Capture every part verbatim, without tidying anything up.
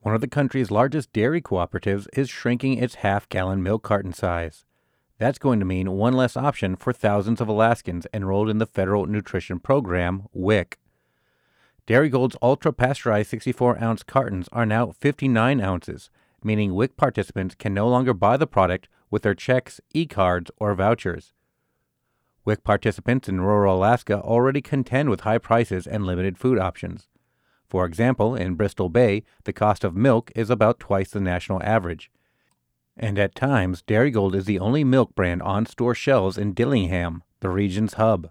One of the country's largest dairy cooperatives is shrinking its half-gallon milk carton size. That's going to mean one less option for thousands of Alaskans enrolled in the Federal Nutrition Program, W I C. Dairygold's ultra-pasteurized sixty-four ounce cartons are now fifty-nine ounces, meaning W I C participants can no longer buy the product with their checks, e-cards, or vouchers. W I C participants in rural Alaska already contend with high prices and limited food options. For example, in Bristol Bay, the cost of milk is about twice the national average. And at times, Dairygold is the only milk brand on store shelves in Dillingham, the region's hub.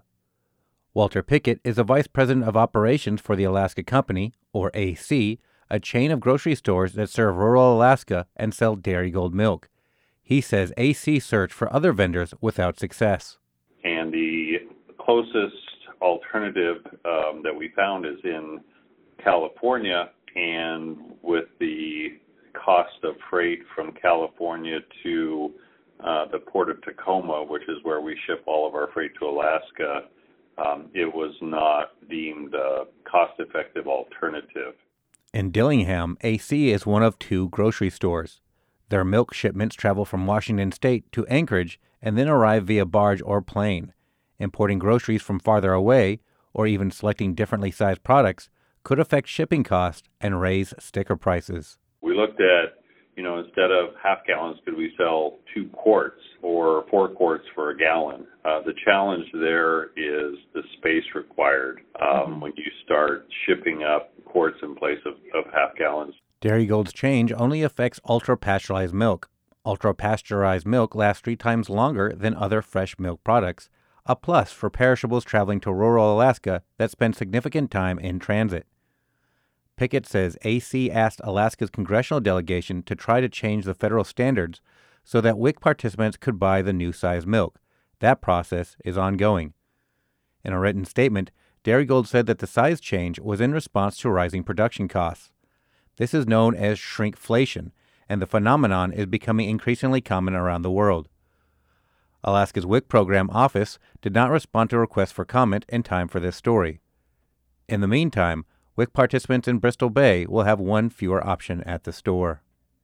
Walter Pickett is a vice president of operations for the Alaska Company, or A C, a chain of grocery stores that serve rural Alaska and sell Dairygold milk. He says A C searched for other vendors without success. And the closest alternative um, that we found is in California, and with the cost of freight from California to uh, the port of Tacoma, which is where we ship all of our freight to Alaska, um, it was not deemed a cost-effective alternative. In Dillingham, A C is one of two grocery stores. Their milk shipments travel from Washington State to Anchorage and then arrive via barge or plane. Importing groceries from farther away, or even selecting differently sized products, could affect shipping costs and raise sticker prices. We looked at, you know, instead of half gallons, could we sell two quarts or four quarts for a gallon? Uh, the challenge there is the space required um, mm-hmm. when you start shipping up quarts in place of, of half gallons. Dairygold's change only affects ultra-pasteurized milk. Ultra-pasteurized milk lasts three times longer than other fresh milk products, a plus for perishables traveling to rural Alaska that spend significant time in transit. Pickett says A C asked Alaska's congressional delegation to try to change the federal standards so that W I C participants could buy the new size milk. That process is ongoing. In a written statement, Dairygold said that the size change was in response to rising production costs. This is known as shrinkflation, and the phenomenon is becoming increasingly common around the world. Alaska's W I C program office did not respond to requests for comment in time for this story. In the meantime, W I C participants in Bristol Bay will have one fewer option at the store.